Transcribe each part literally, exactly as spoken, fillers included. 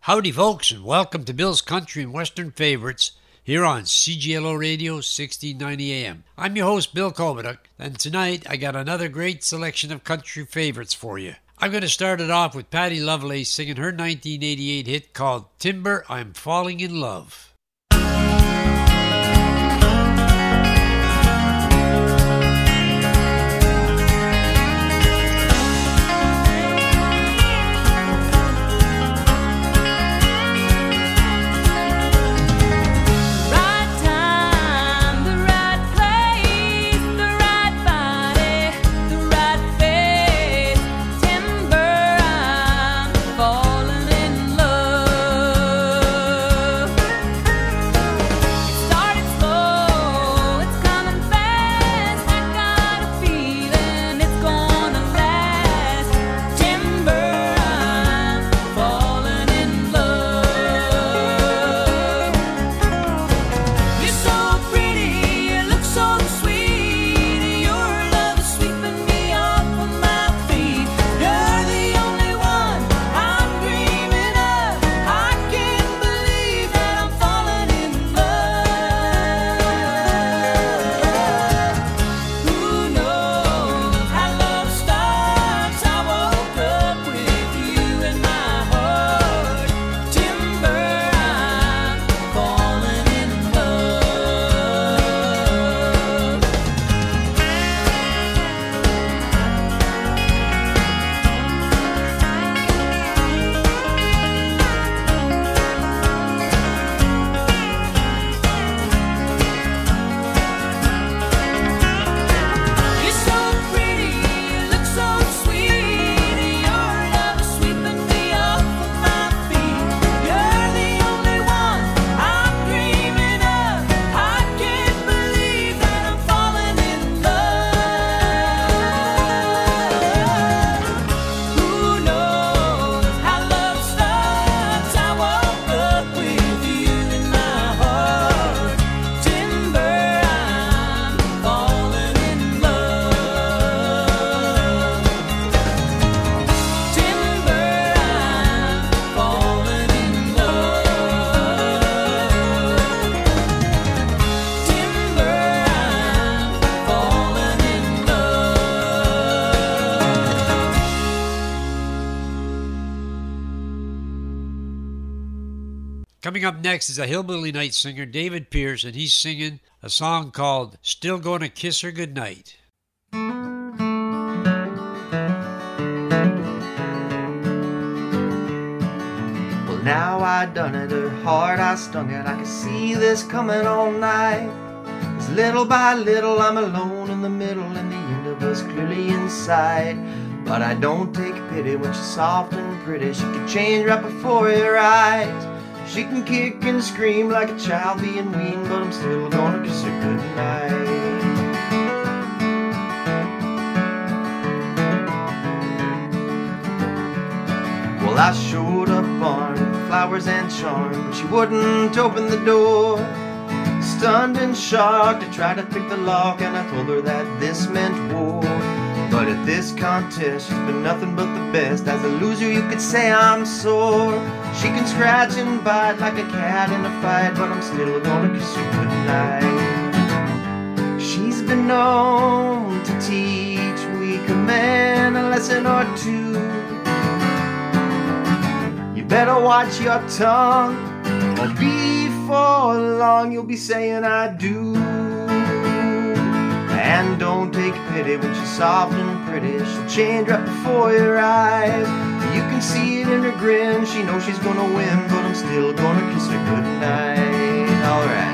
Howdy, folks, and welcome to Bill's Country and Western Favorites here on C G L O Radio sixteen ninety A M. I'm your host, Bill Kovatuk, and tonight I got another great selection of country favorites for you. I'm going to start it off with Patty Lovelace singing her nineteen eighty-eight hit called Timber, I'm Falling in Love. Coming up next is a Hillbilly Night singer, David Pierce, and he's singing a song called Still Gonna Kiss Her Goodnight. Well, now I done it, her heart I stung it, I could see this coming all night. As little by little I'm alone in the middle and the end of us clearly inside. But I don't take pity when she's soft and pretty, she can change right before your eyes. She can kick and scream like a child being weaned, but I'm still gonna kiss her goodnight. Well, I showed up on flowers and charm, but she wouldn't open the door. Stunned and shocked, I tried to pick the lock, and I told her that this meant war. But at this contest, she's been nothing but the best. As a loser, you could say I'm sore. She can scratch and bite like a cat in a fight, but I'm still gonna kiss her goodnight. She's been known to teach weaker men a lesson or two. You better watch your tongue, or before long you'll be saying I do. And don't take pity when she's soft and pretty, she'll change right before your eyes. You can see it in her grin, she knows she's gonna win, but I'm still gonna kiss her goodnight. Alright.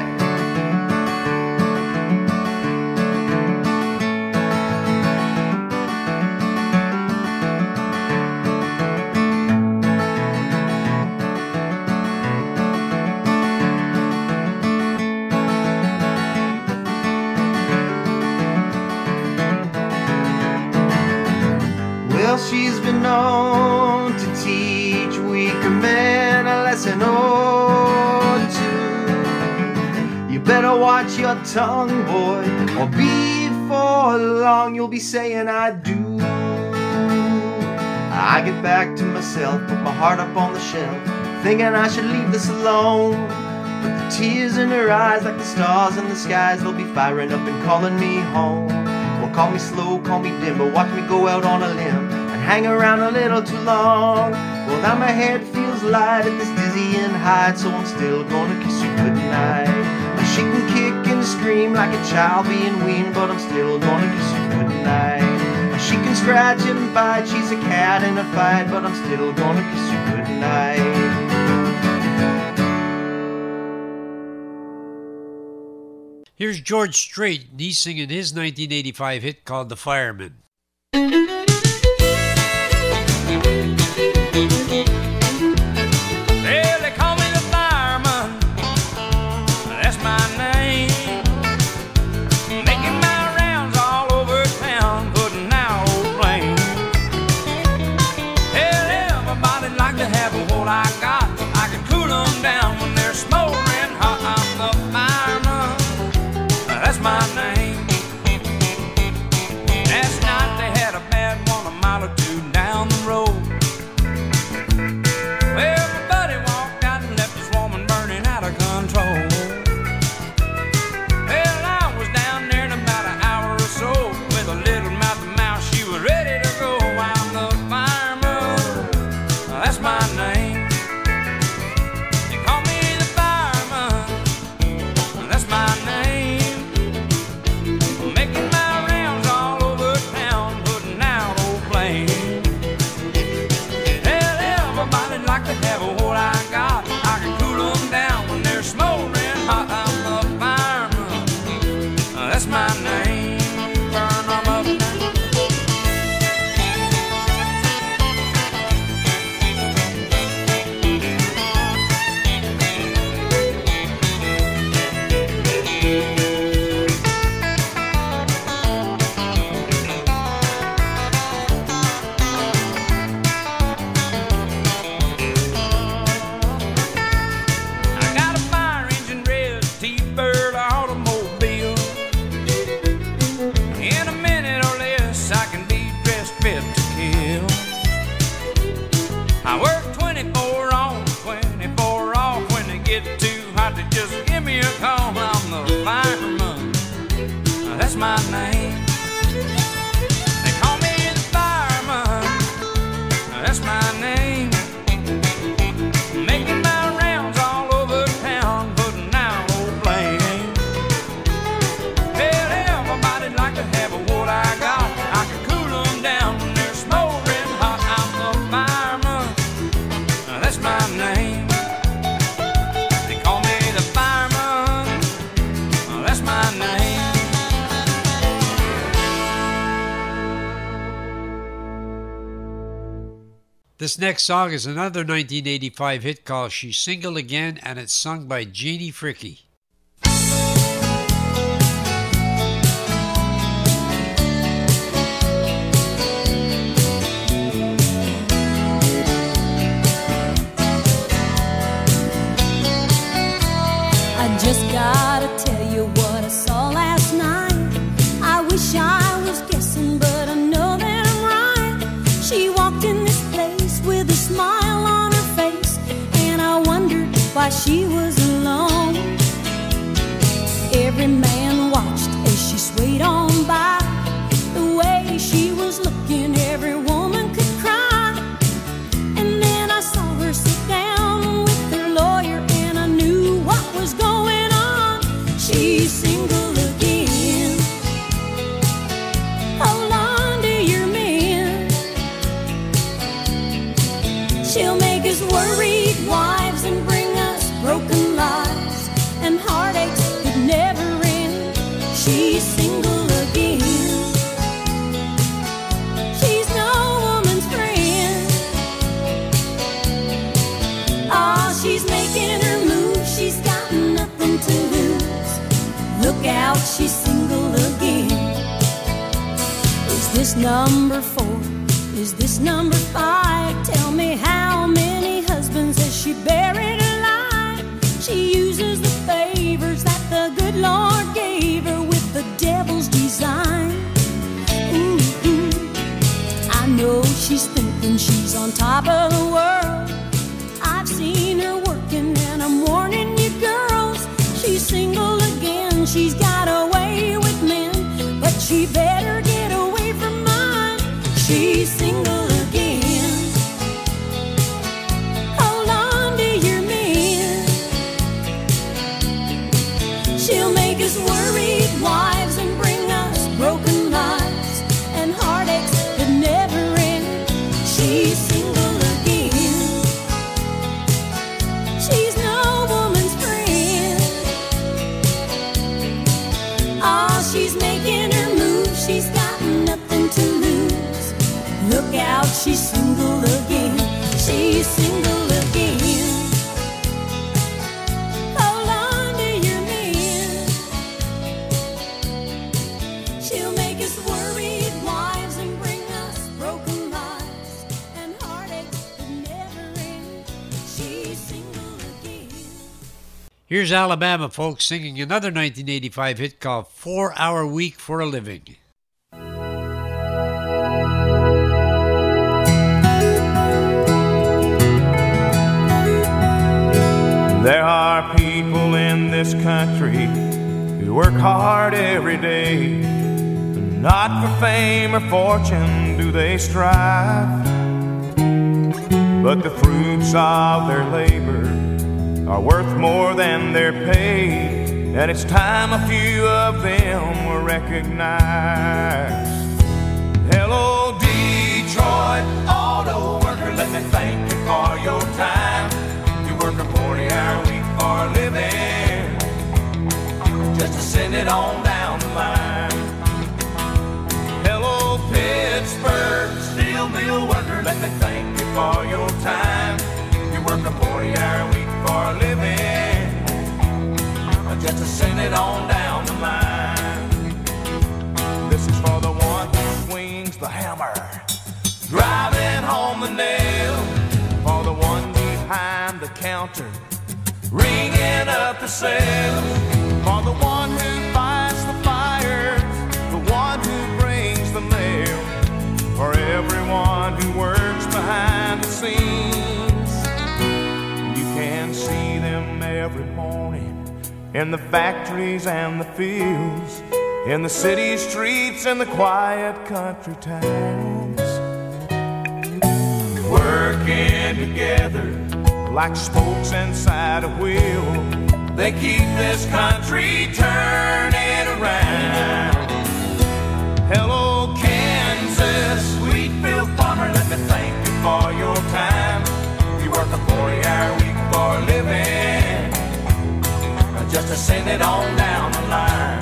She's been known to teach weaker men a lesson or two. You better watch your tongue, boy, or before long you'll be saying I do. I get back to myself, put my heart up on the shelf, thinking I should leave this alone. But the tears in her eyes, like the stars in the skies, they'll be firing up and calling me home. Well, call me slow, call me dim, but watch me go out on a limb and hang around a little too long. Well, now my head feels light at this dizzying height, so I'm still gonna kiss you goodnight. She can kick and scream like a child being weaned, but I'm still gonna kiss you goodnight. She can scratch and bite, she's a cat in a fight, but I'm still gonna kiss you goodnight. Here's George Strait, and he's singing his nineteen eighty-five hit called The Fireman. This next song is another nineteen eighty-five hit called She's Single Again, and it's sung by Jeannie Fricke. I just gotta tell you what I saw last night. I wish I was guessing, but I know that I'm right. She walked in this place with a smile on her face, and I wondered why she was alone. Every man watched as she swayed on by. The way she was looking, every woman could cry. And then I saw her sit down with her lawyer, and I knew what was going on. She's single again. Hold on to your man. She'll make us worried wives and bring us broken lives, and heartaches that never end. She's single again. She's no woman's friend. Oh, she's making her move. She's got nothing to lose. Look out, she's single again. Is this number four? Is this number five? Tell me, how many husbands has she buried alive? She uses the favors that the good Lord gave her with the devil's design. Ooh, ooh. I know she's thinking she's on top of the world. I've seen she's got a way with men, but she better get away from mine. She's single again. Hold on to your men. She'll make us worried wives and bring us broken lives and heartaches that never end. She's single again. She's no woman's friend. Oh, she's making her move. She's got nothing to lose. Look out, she's single again. She's single again. Hold on to your men. She'll make us worried wives and bring us broken lives and heartaches that never end. She's single again. Here's Alabama, folks, singing another nineteen eighty-five hit called Four Hour Week for a Living. There are people in this country who work hard every day. Not for fame or fortune do they strive, but the fruits of their labor are worth more than their pay, and it's time a few of them were recognized. Hello, Detroit auto worker, let me thank you for your time. You work a forty-hour week for a living, just to send it on down the line. Hello, Pittsburgh steel mill worker, let me thank you for your time. You work a forty-hour week for a living, just to send it on down the line. This is for the one who swings the hammer, driving home the nail. For the one behind the counter, ringing up the sales. For the one who fights the fires, the one who brings the mail. For everyone who works behind the scenes, you can see them every morning in the factories and the fields, in the city streets and the quiet country towns, working together like spokes inside a wheel. They keep this country turning around. Hello, Kansas, Wheatfield farmer, let me thank you for your time. You work a forty-hour week for a living, just to send it on down the line.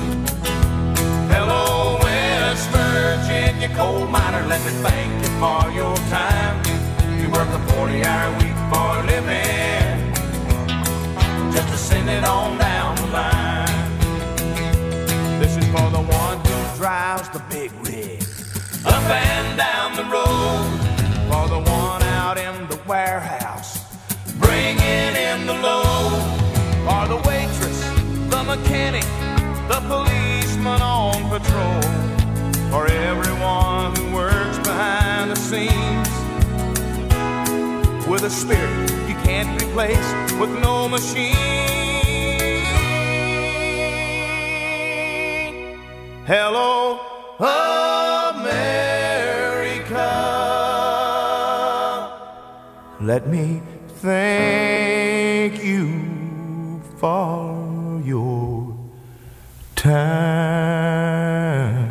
Hello, West Virginia coal miner, let me thank you for your time. You work a forty-hour week for a living, just to send it on down the line. This is for the one who drives the big rig up and down the road. For the one out in the warehouse, bringing in the load. For the waitress, the mechanic, the policeman on patrol. For everyone who works behind the scenes, with a spirit you can't replace with no machine. Hello, America, let me thank you for your time.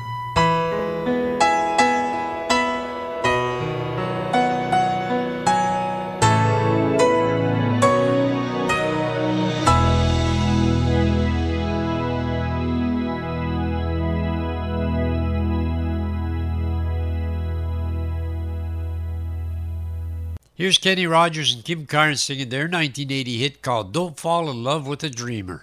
Here's Kenny Rogers and Kim Carnes singing their nineteen eighty hit called Don't Fall in Love with a Dreamer.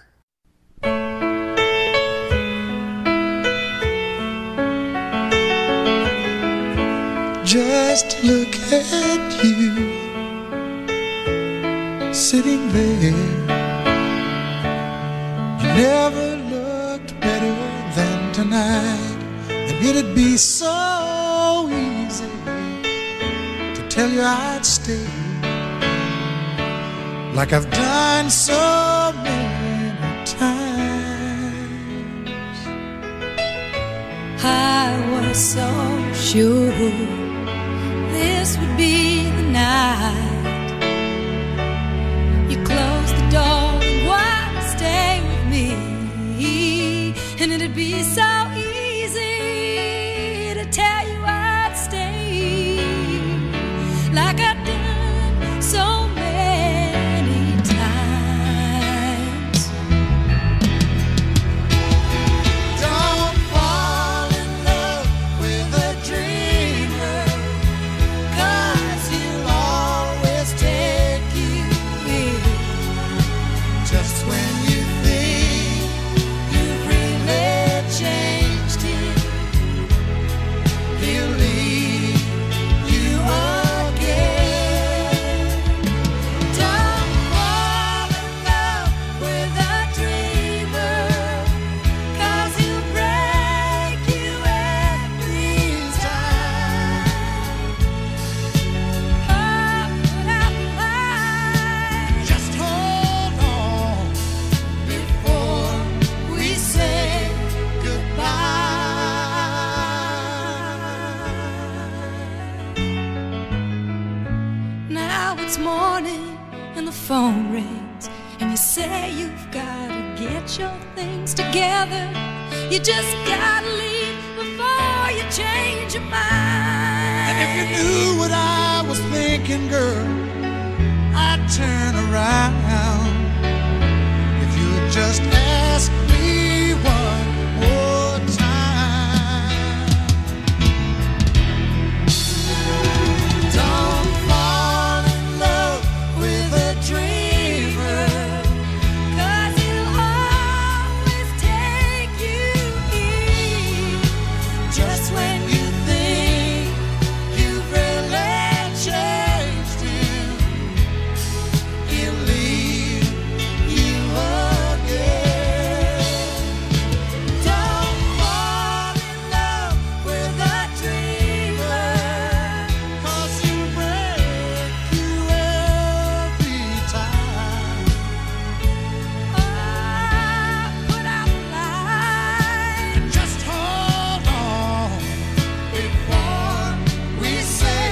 Just look at you sitting there. You never looked better than tonight, and it'd be so easy to tell you I'd stay, like I've done so many times. was so sure this would be the night. You closed the door and wanted to stay with me, and it'd be so easy to tell you I'd stay, like I'd done so many times. Don't fall in love with a dreamer, 'cause he'll always take you in just when you think you've really changed him. He'll leave you again. Don't fall in love with a dreamer, 'cause he'll break you every time. Oh, but I might Just hold on before we say goodbye. Now it's morning and the phone rings, and you say you've gotta get your things together. You just gotta leave before you change your mind. And if you knew what I was thinking, girl, I'd turn around. If you would just ask me one more time. Don't fall in love with a dreamer, 'Cause he'll always take you in just when you think you've really changed him. He'll leave you again. Don't fall in love with a dreamer, 'cause he'll break you every time. Oh, put out the light. Just hold on before we say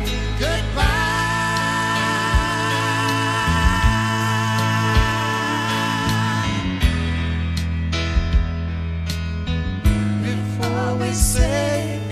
goodbye. Before we say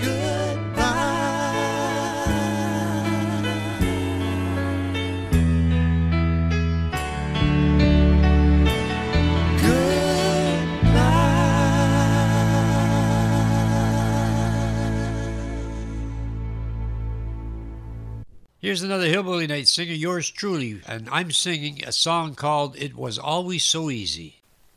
Here's another Hillbilly Night singer, yours truly, and I'm singing a song called It Was Always So Easy.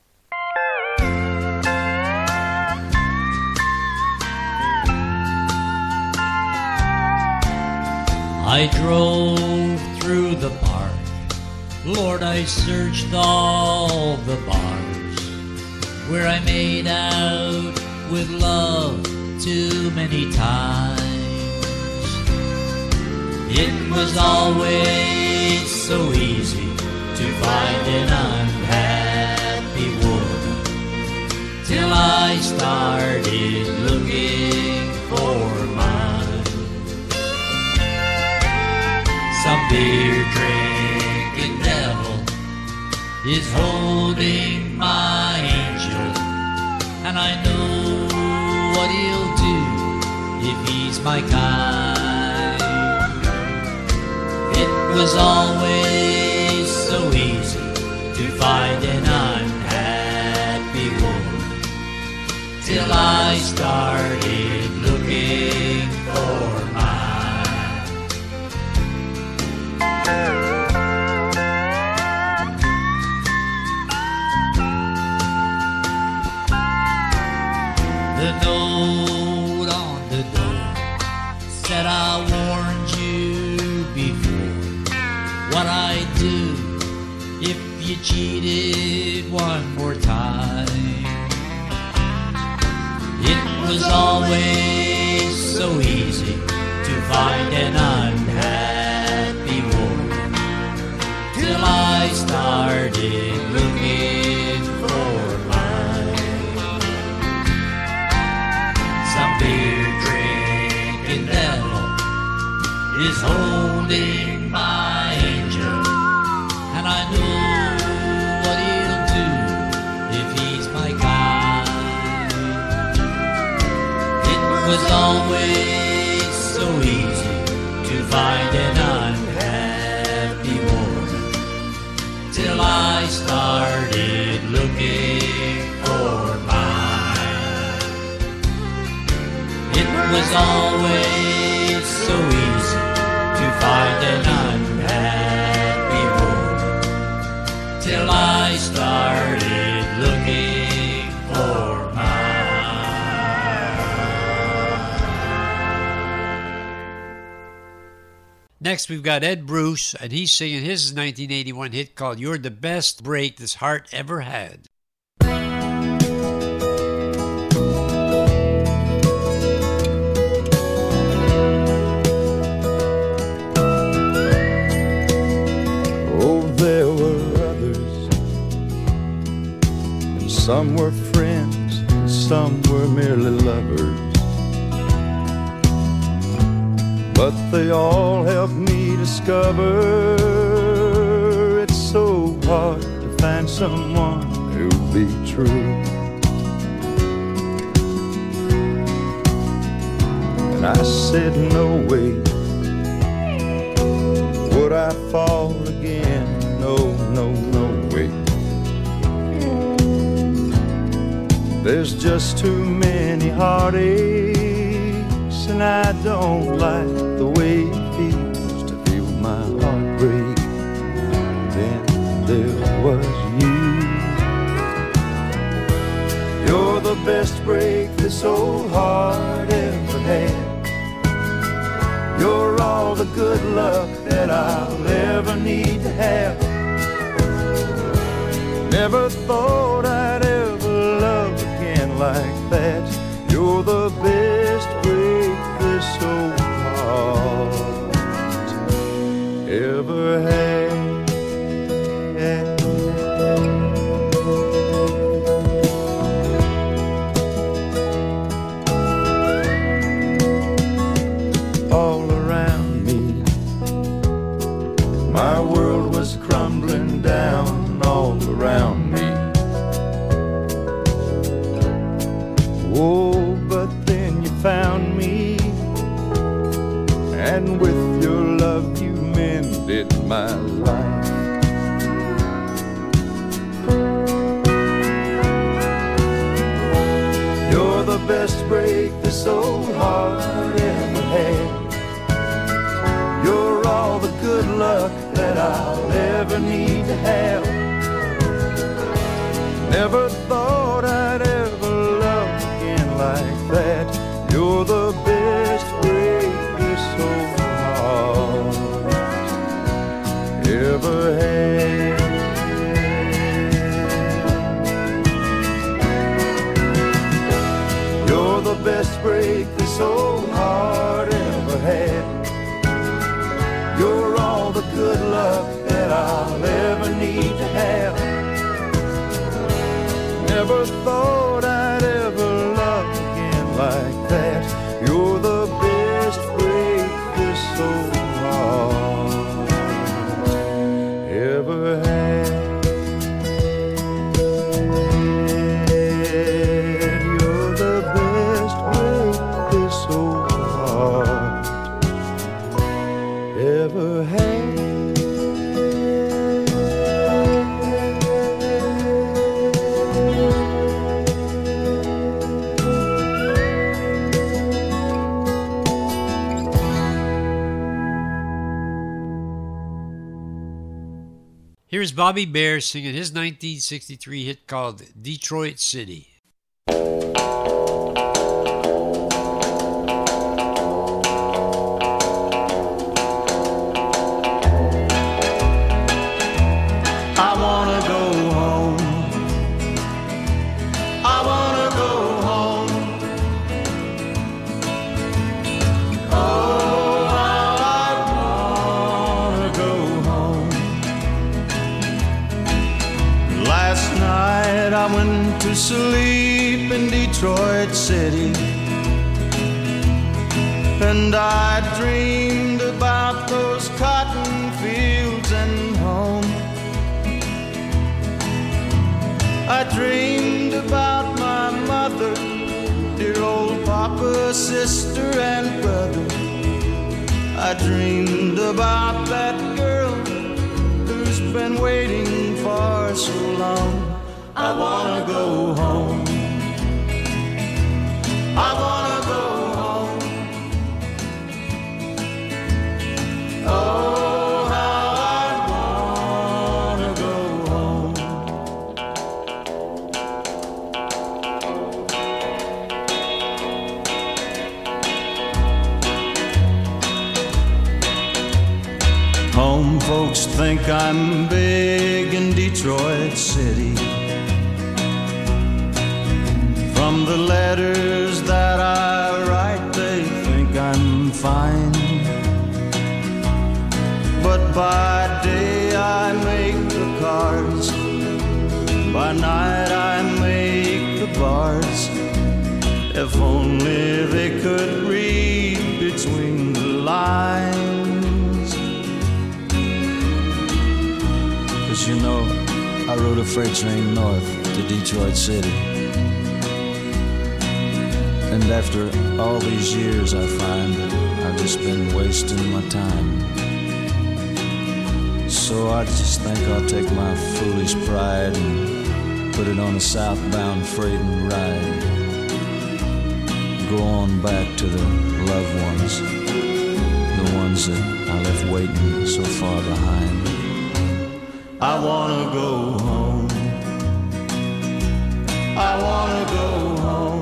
I drove through the park, Lord, I searched all the bars where I made out with love too many times. It was always so easy to find an unhappy woman, till I started looking for mine. Some beer drinking devil is holding my angel, and I know what he'll do if he's my kind. It was always so easy to find an unhappy woman, till I started looking for mine. The note on the door said, I warned you before what I'd do if you cheated one more time. It was always so easy to find an unhappy woman, till I started looking for mine. Some beer drink till I started looking for mine. It was always so easy to find an unhappy woman till I started looking for Next, we've got Ed Bruce, and he's singing his nineteen eighty-one hit called You're the Best Break This Heart Ever Had. Oh, there were others, and some were friends, and some were merely lovers. But they all helped me discover it's so hard to find someone who'll be true. And I said, no way would I fall again, no, no, no way. There's just too many heartaches, and I don't like the way it feels to feel my heart break. Then there was you. You're the best break this old heart ever had. You're all the good luck that I'll ever need to have. Never thought I'd ever love again like that. You're the best break this old heart ever had. All around me, my world was crumbling down all around me. Oh, but then you found me, and with your love you mended my life. You're the best break this old heart ever had. You're all the good luck that I'll ever need to have. Never thought I'd ever love again like that. You're the best break this old heart ever had. You're the best break this old heart ever had. You're all the good luck that I'll ever need to have. Never thought I'd ever love again like that. You're the best break this old heart ever had. You're the best break this old heart ever had. Here's Bobby Bare singing his nineteen sixty-three hit called Detroit City. I wanna go home. I wanna go home. Oh, how I wanna go home. Last night I went to sleep in Detroit City, and I dreamed about those cotton fields and home. I dreamed about my mother, dear old papa, sister, and brother. I dreamed about that girl whose been waiting for so long. I wanna go home. I wanna go home. Oh, how I wanna go home. Home folks think I'm big in Detroit City. From the letters that I write, they think I'm fine. But by day I make the cards, by night I make the bars. If only they could read between the lines. 'Cause you know, I rode a freight train north to Detroit City. And after all these years I find that I've just been wasting my time. So I just think I'll take my foolish pride and put it on a southbound freight and ride. Go on back to the loved ones, the ones that I left waiting so far behind. I wanna go home. I wanna go home.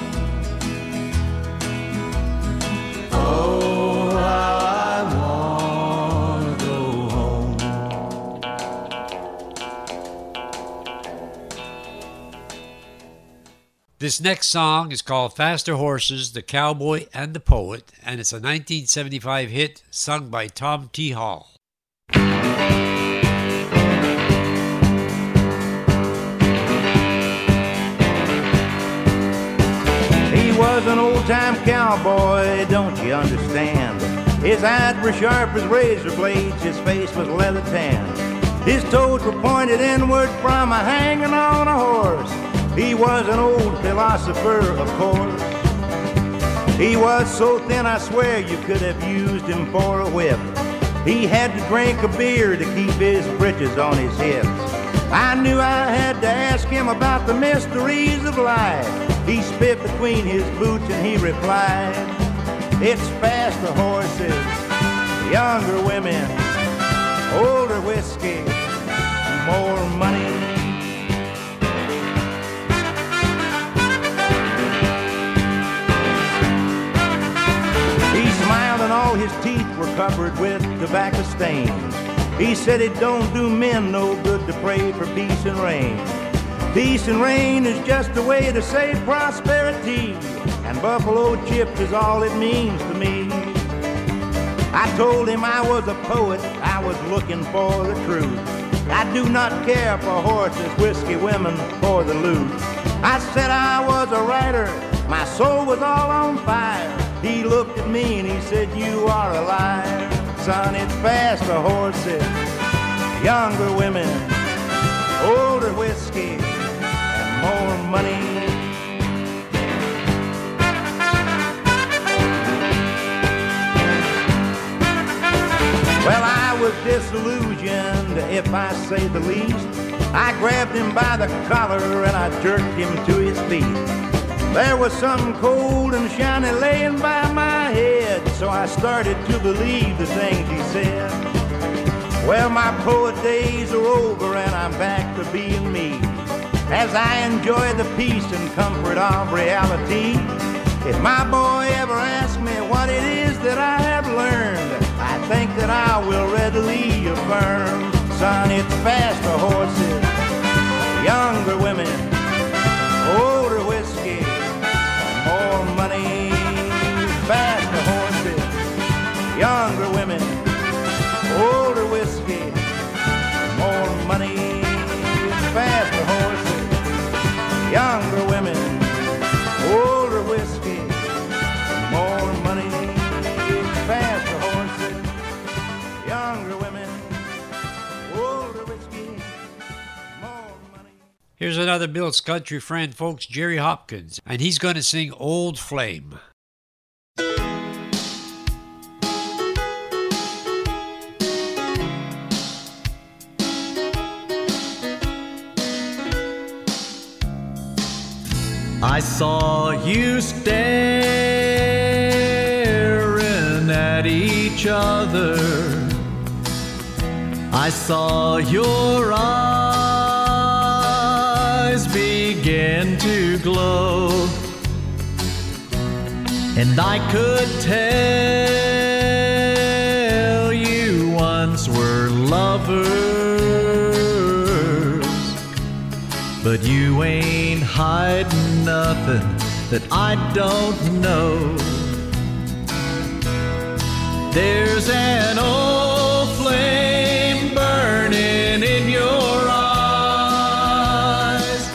Oh, how I wanna go home. This next song is called Faster Horses, the Cowboy and the Poet, and it's a nineteen seventy-five hit sung by Tom T. Hall. He was an old-time cowboy, don't you understand? His eyes were sharp as razor blades, his face was leather tan. His toes were pointed inward from a hanging on a horse. He was an old philosopher, of course. He was so thin, I swear you could have used him for a whip. He had to drink a beer to keep his britches on his hips. I knew I had to ask him about the mysteries of life. He spit between his boots and he replied, it's faster horses, younger women, older whiskey, more money. He smiled and all his teeth were covered with tobacco stains. He said it don't do men no good to pray for peace and rain. Peace and rain is just a way to say prosperity, and buffalo chips is all it means to me. I told him I was a poet, I was looking for the truth. I do not care for horses, whiskey, women, or the loot. I said I was a writer, my soul was all on fire. He looked at me and he said, you are a liar. Son, it's faster horses, younger women, older whiskey, more money. Well, I was disillusioned, if I say the least. I grabbed him by the collar and I jerked him to his feet. There was something cold and shiny laying by my head, so I started to believe the things he said. Well, my poet days are over and I'm back to being me, as I enjoy the peace and comfort of reality. If my boy ever asks me what it is that I have learned, I think that I will readily affirm, son, it's faster horses, younger women, older whiskey, more money. Faster horses, younger women, older whiskey, more money. Faster horses, younger women, older whiskey, more money. Faster horses, younger women, older whiskey, more money. Here's another Bill's country friend, folks, Jerry Hopkins, and he's going to sing Old Flame. I saw you staring at each other. I saw your eyes begin to glow, and I could tell you once were lovers, but you ain't hiding nothing that I don't know. There's an old flame burning in your eyes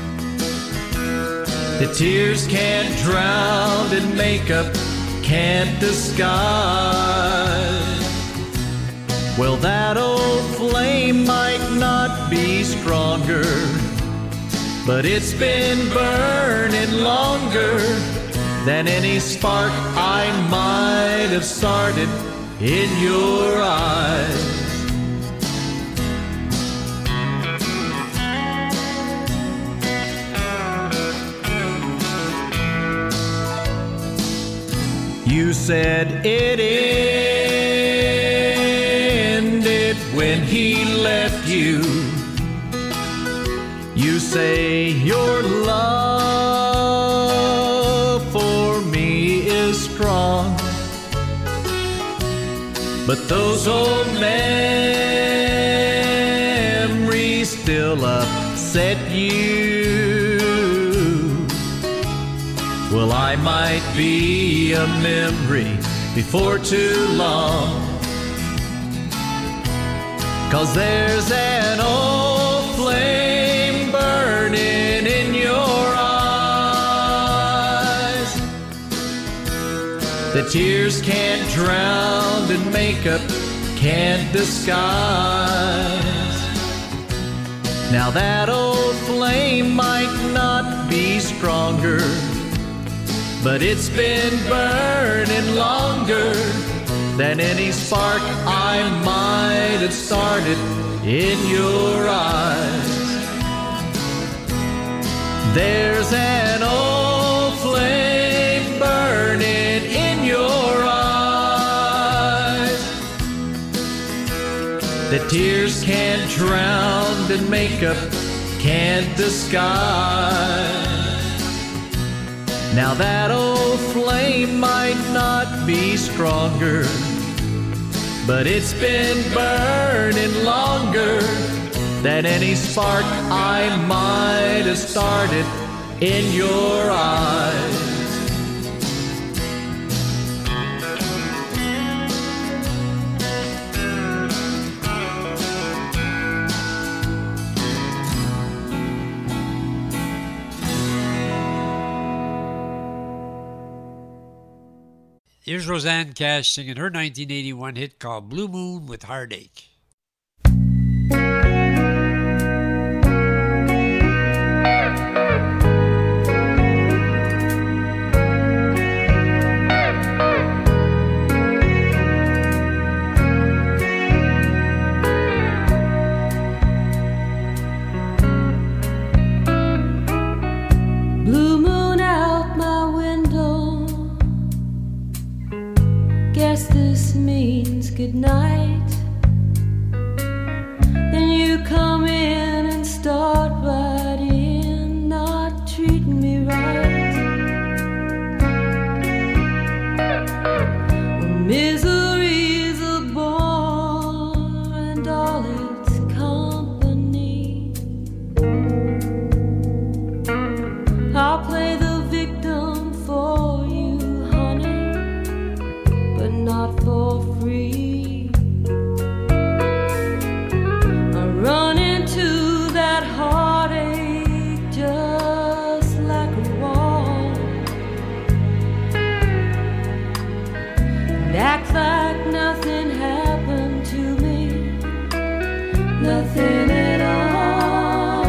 that tears can't drown and makeup can't disguise. Well, that old flame might not be stronger, but it's been burning longer than any spark I might have started in your eyes. You said it ended when he left you. You say your love for me is strong, but those old memories still upset you. Well, I might be a memory before too long, 'cause there's an old flame burning in your eyes that tears can't drown and makeup can't disguise. Now that old flame might not be stronger, but it's been burning longer than any spark I might have started in your eyes. There's an old flame burning in your eyes that tears can't drown and makeup can't disguise. Now that old flame might not be stronger, but it's been burning longer than any spark I might have started in your eyes. Here's Rosanne Cash singing her nineteen eighty-one hit called Blue Moon with Heartache. Blue moon out my window, guess this means goodnight. Then you come in and start right in, not treating me right. Well, misery's a bore and all its company. I'll play the victim for you, honey, but not for free. I run into that heartache just like a wall, and act like nothing happened to me, nothing at all.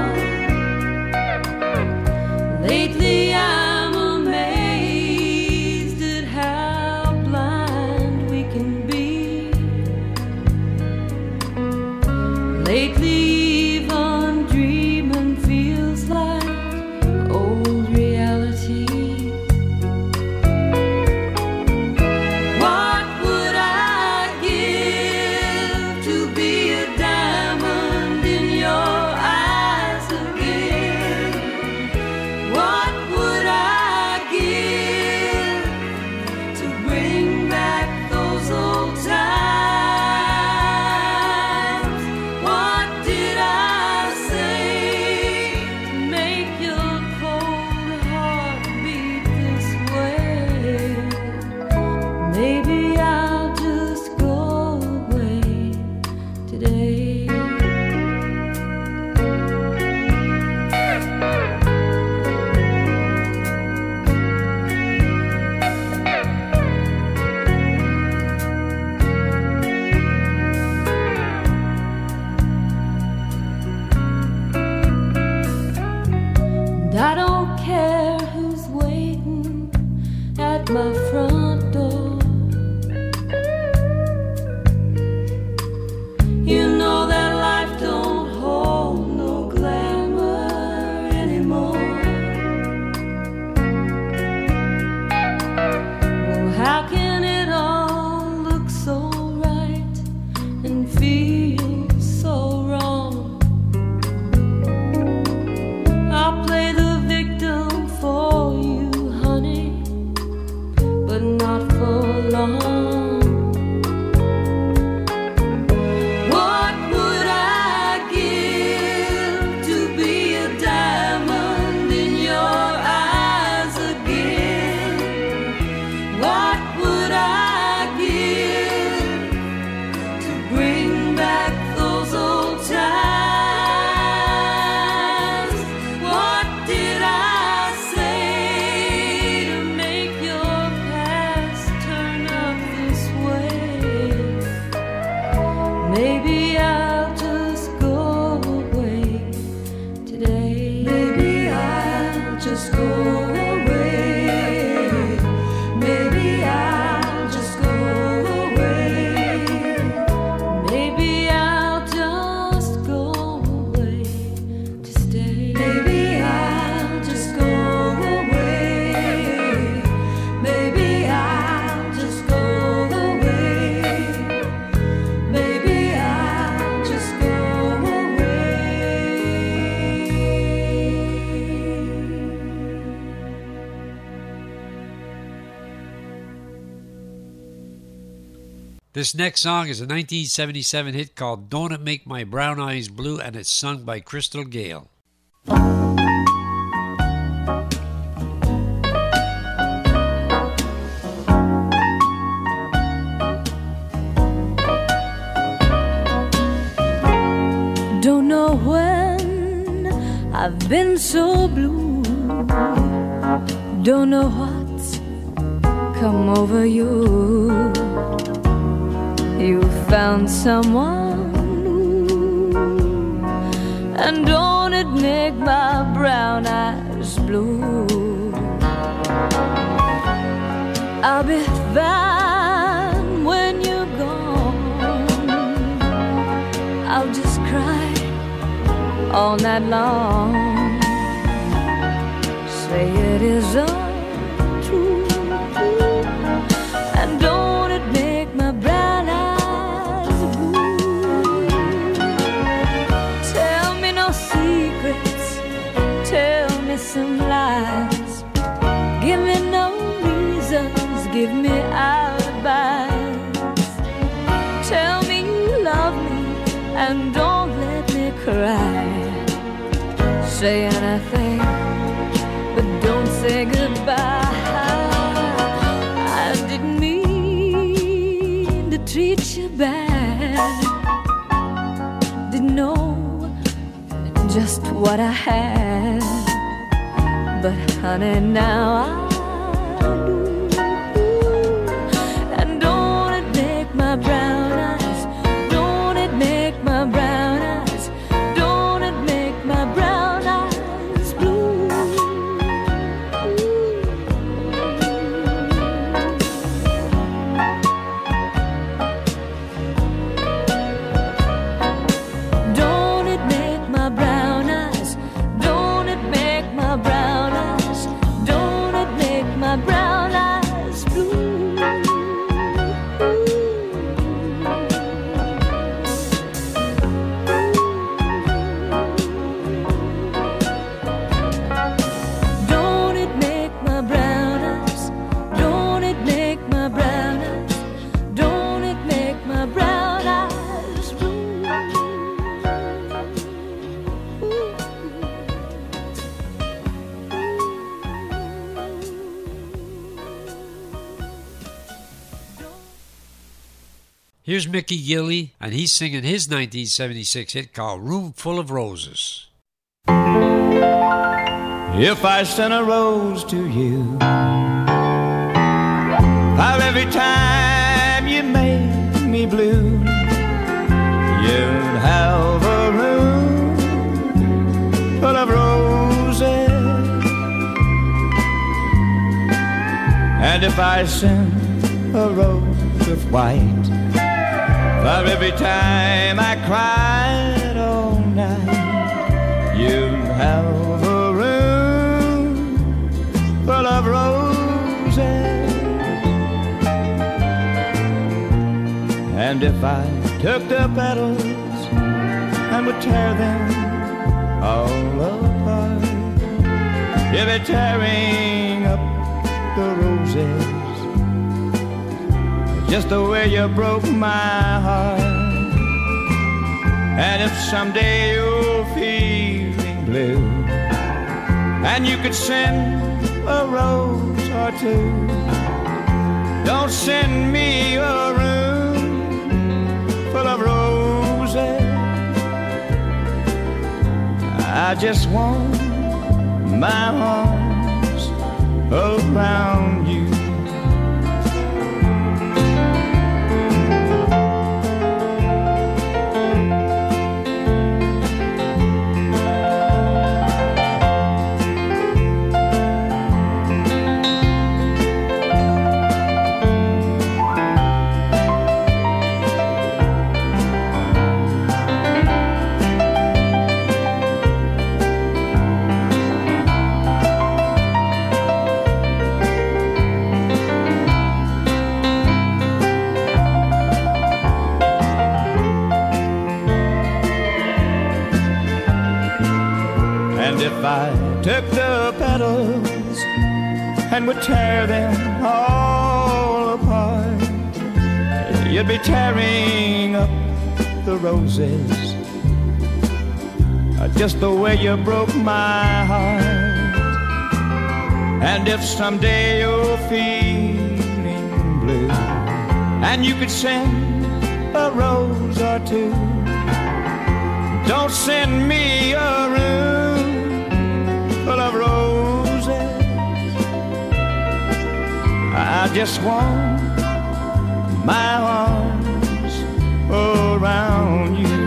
Lately I'm amazed at how blind we can be. Lately even dreaming feels like old reality. This next song is a nineteen seventy-seven hit called Don't It Make My Brown Eyes Blue, and it's sung by Crystal Gayle. Don't know when I've been so blue. Don't know what's come over you. You found someone new, and don't it make my brown eyes blue? I'll be fine when you're gone. I'll just cry all night long. Say it is untrue, and don't it make my brown eyes blue? Tell me no secrets, tell me some lies. Give me no reasons, give me alibis. Tell me you love me and don't let me cry. Say anything, but don't say goodbye. I didn't mean to treat you bad. Didn't know just what I had, but honey, now I do. And don't it make my brown eyes, don't it make my brown eyes, don't it make my brown eyes blue? Don't it make my brown eyes, don't it make my brown eyes, don't it make my brown eyes blue? Don't it make my brown eyes, don't it make my brown eyes, don't it make my brown eyes blue? Here's Mickey Gilley, and he's singing his nineteen seventy-six hit called Room Full of Roses. If I sent a rose to you, how every time you make me blue, you'd have a room full of roses. And if I sent a rose of white, for every time I cried all night, you'd have a room full of roses. And if I took the petals and would tear them all apart, you'd be tearing up the roses just the way you broke my heart. And if someday you're feeling blue and you could send a rose or two, don't send me a room full of roses. I just want my arms around you. I took the petals and would tear them all apart, you'd be tearing up the roses, just the way you broke my heart. And if someday you're feeling blue and you could send a rose or two, don't send me a room full of roses. I just want my arms around you.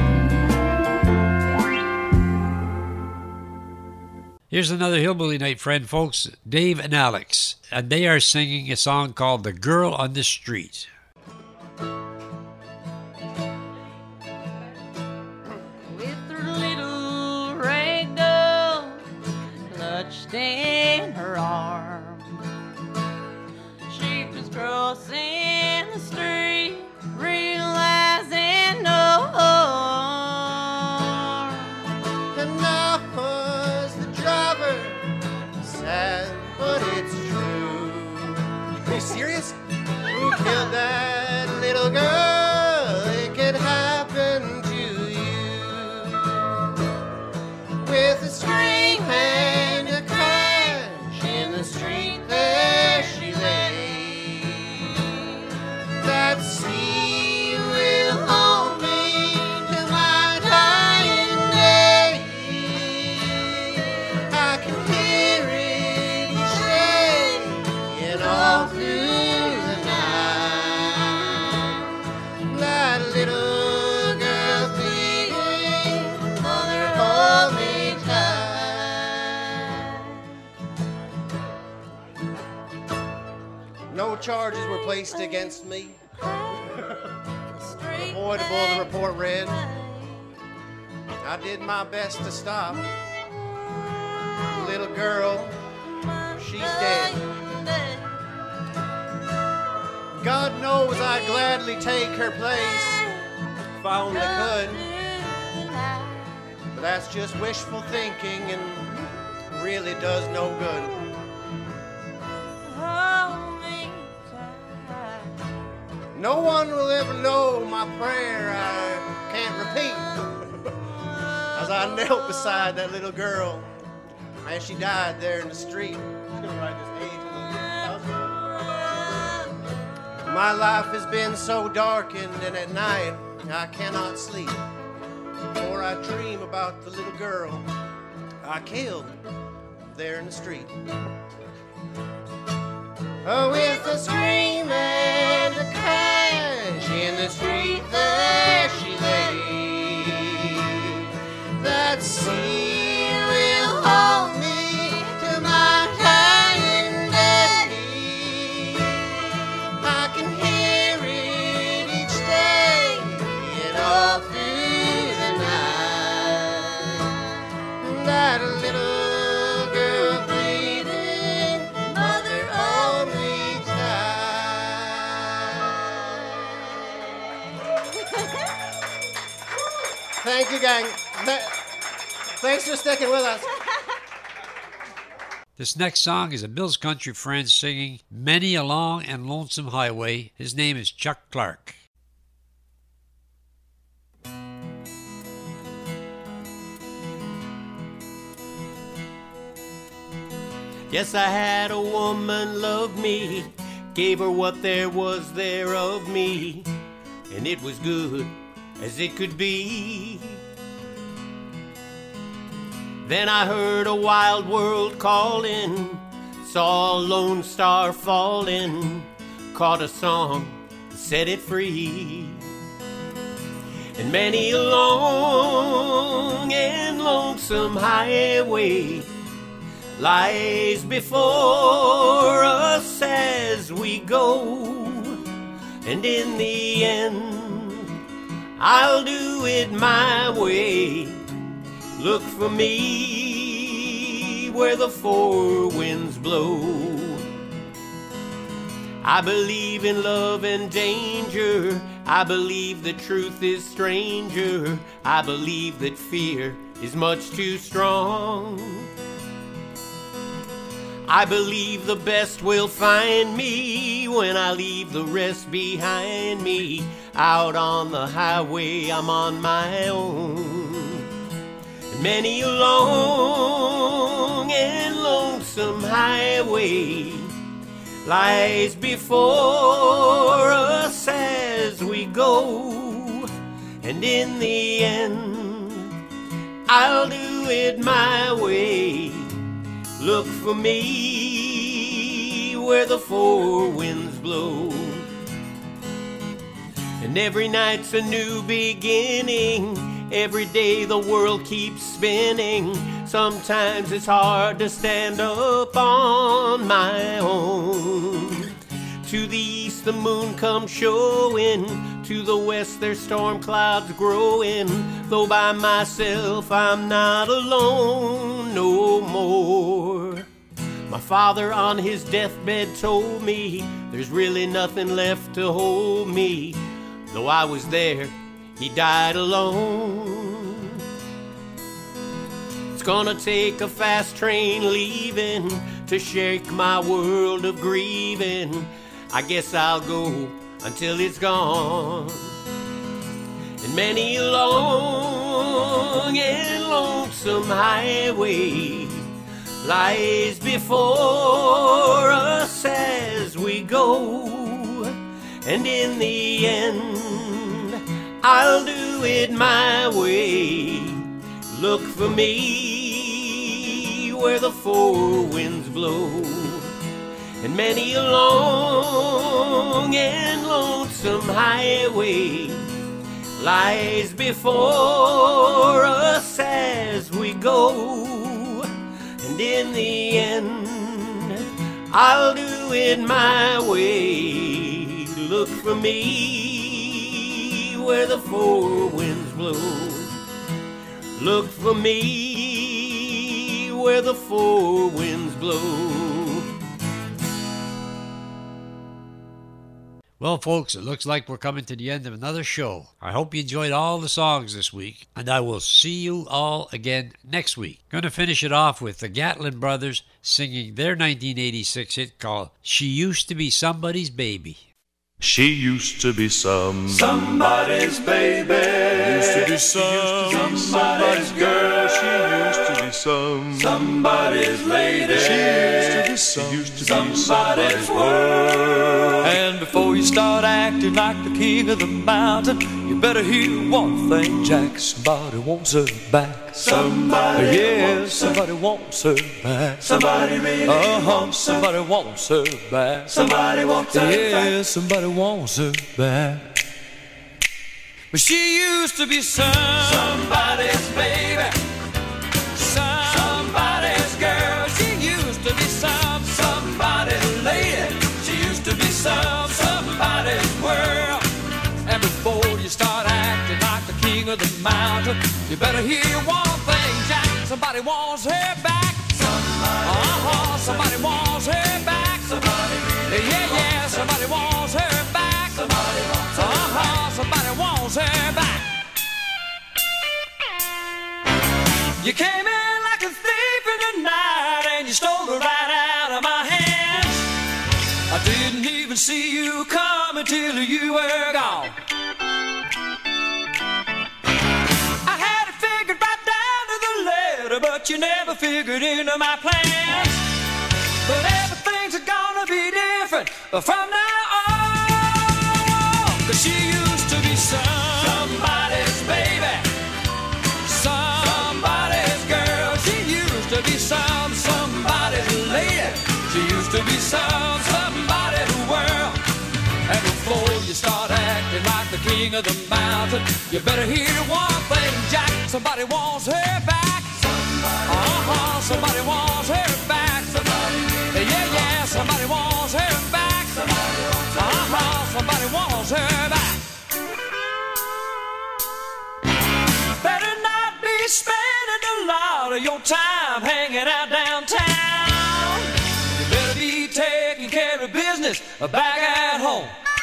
Here's another Hillbilly Night friend, folks, Dave and Alex, and they are singing a song called The Girl on the Street. With her little rag doll clutched in her arm, she was crossing the street, realizing no harm. And I was the driver, sad, but it's true. Are you serious? Who killed that little girl? It could happen to you. With a scream and a crash in the street, there she lay. That sea will haunt me till my dying day. I can hear it each day and all through the night. That little girl pleading, mother, hold me tight. No charges were placed against me. Avoidable, the report read. I did my best to stop. The little girl, she's dead. God knows I'd gladly take her place if I only could. But that's just wishful thinking and really does no good. No one will ever know my prayer I can't repeat. As I knelt beside that little girl as she died there in the street. She's gonna write this age a little. My life has been so darkened, and at night I cannot sleep, for I dream about the little girl I killed there in the street. Oh, with a scream and a crash in the street, there she lay. That sea will hold me to my dying day. I can hear it each day and all through the night. That little girl pleading, mother, hold me tight. Thank you, gang. Th- Thanks for sticking with us. This next song is a Bill's country friend singing Many a Long and Lonesome Highway. His name is Chuck Clark. Yes, I had a woman love me, gave her what there was there of me, and it was good as it could be. Then I heard a wild world calling, saw a lone star falling, caught a song, set it free. And many a long and lonesome highway lies before us as we go, and in the end I'll do it my way. Look for me where the four winds blow. I believe in love and danger. I believe the truth is stranger. I believe that fear is much too strong. I believe the best will find me when I leave the rest behind me. Out on the highway, I'm on my own. And many a long and lonesome highway lies before us as we go. And in the end, I'll do it my way. Look for me where the four winds blow. And every night's a new beginning. Every day the world keeps spinning. Sometimes it's hard to stand up on my own. To the east the moon comes showing. To the west there's storm clouds growing. Though by myself I'm not alone no more. My father on his deathbed told me there's really nothing left to hold me. Though I was there, he died alone. It's gonna take a fast train leaving to shake my world of grieving. I guess I'll go until it's gone. And many a long and lonesome highway lies before us as we go. And in the end, I'll do it my way. Look for me where the four winds blow. And many a long and lonesome highway lies before us as we go. And in the end, I'll do it my way. Look for me where the four winds blow. Look for me where the four winds blow. Well, folks, it looks like we're coming to the end of another show. I hope you enjoyed all the songs this week, and I will see you all again next week. Going to finish it off with the Gatlin Brothers singing their nineteen eighty-six hit called She Used to Be Somebody's Baby. She used to be some Somebody's baby. Used to be some Somebody's girl. She used to be some Somebody's lady. She used to be some used to be Somebody's world. And before you start acting like the king of the mountain, you better hear one thing, Jack. Somebody wants her back. Somebody yeah, wants somebody wants her back. Somebody really uh-huh, wants her. somebody wants her back. Somebody wants her yeah, back. somebody wants her back. But she used to be some Somebody's baby. somebody's girl. She used to be some Somebody's lady. She used to be some somebody's world. And before you start acting like the king of the mountain, you better hear one thing, Jack. Somebody wants her back. Somebody Uh-huh, somebody wants her back. Somebody really Yeah, yeah, somebody wants her back. Somebody wants her Uh-huh, somebody wants her back. You came in like a thief in the night and you stole her right out of my hands. I didn't even see you come until you were gone. I had it figured right down to the letter, but you never figured into my plans. But everything's gonna be different from now on. 'Cause she used to be some Somebody's baby. somebody's girl. She used to be some somebody's lady. She used to be some somebody's world. And before you start acting like the king of the mountain, you better hear one thing, Jack. Somebody wants her back. Uh-huh, somebody wants her back. Yeah, yeah, somebody wants her back. Uh-huh, somebody wants her back. Better not be spending a lot of your time hanging out downtown. You better be taking care of business back at home.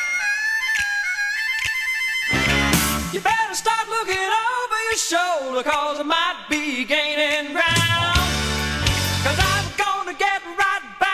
You better start looking over your shoulder, 'cause I might be gaining ground. 'Cause I'm gonna get right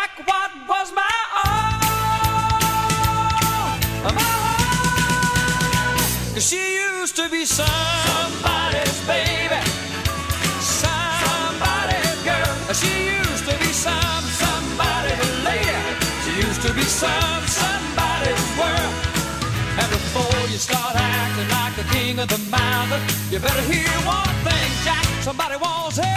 the king of the mountain. You better hear one thing, Jack. Somebody wants it.